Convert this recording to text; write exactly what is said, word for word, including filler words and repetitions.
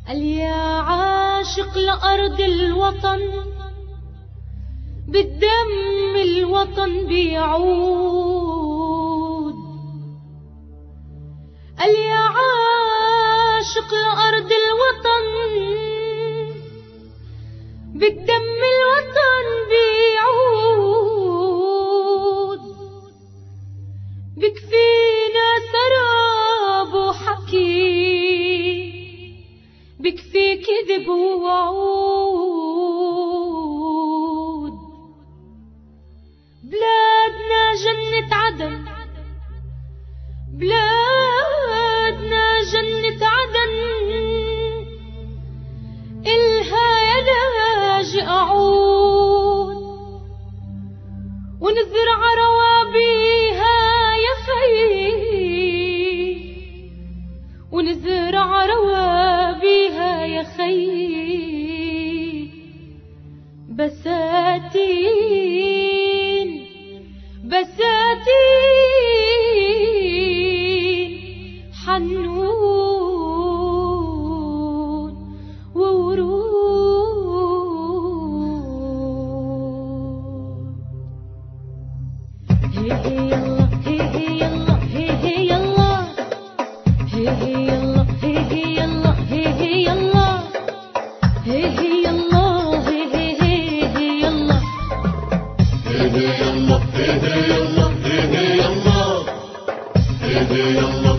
قال يا عاشق لأرض الوطن، بالدم الوطن بيعود. قال يا عاشق لأرض الوطن، بالدم الوطن بيعود. بكفينا سراب وحكي، بكفي كذب ووعود. بلادنا جنة عدن، بلادنا جنة عدن، إلها يا لاجئ أعود. ونزرع روابيها يا خي، ونزرع روابيها يا خي. بساتين بساتين حنون وورود. هي هي يلا هي هي يلا هي هي يلا هي هي يلا هي هي يلا هي هي يلا هي هي يلا هي هي هي يلا هي هي يلا هي هي يلا هي هي يلا هي هي يلا